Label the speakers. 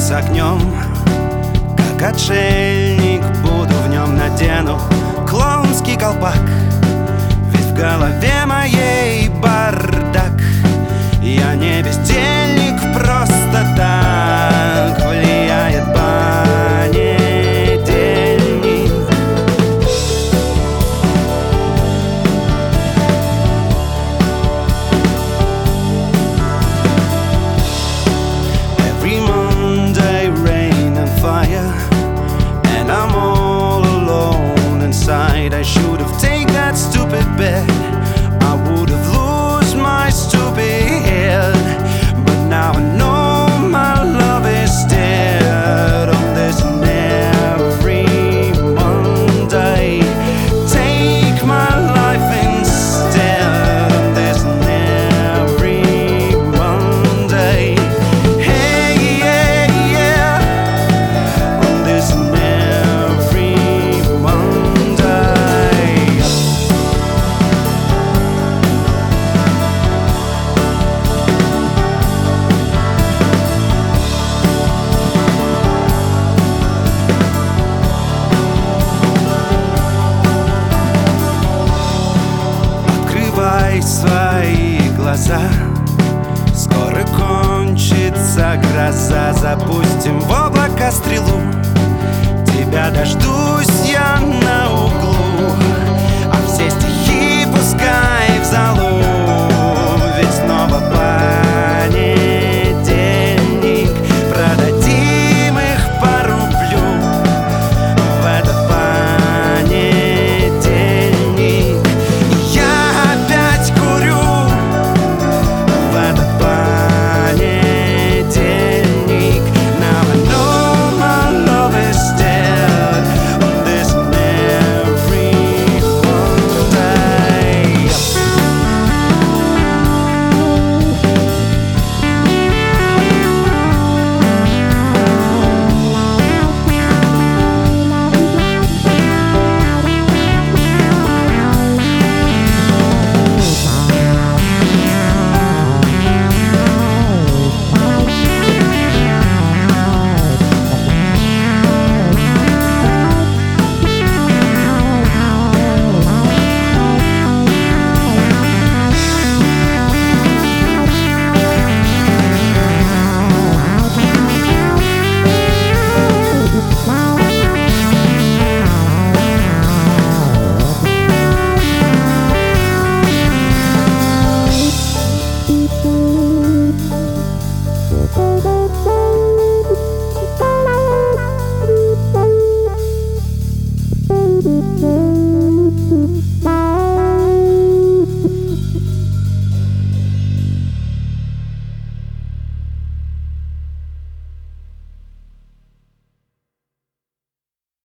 Speaker 1: с огнем, как отшельник буду в нем, надену клоунский колпак. Ведь в голове моей бардак. Я не бездельник просто так, влияет понедельник. Every Monday rain and fire, and I'm all alone inside. I should have taken that stupid bed, I would have lost my stupid head. But now I know my love is dead on this and every Monday. Take my life instead on this and every Monday. Hey, yeah, yeah, on this and every Monday. Открывай свои глаза, скоро кончится гроза. Запустим в облако стрелу, тебя дождусь я на углу. А все стихи пускай в залу, ведь снова понедельник. Продадим их по рублю в этот понедельник. Я опять курю в этот понедельник. Now I know my love is dead on this and every Monday.
Speaker 2: Thank you.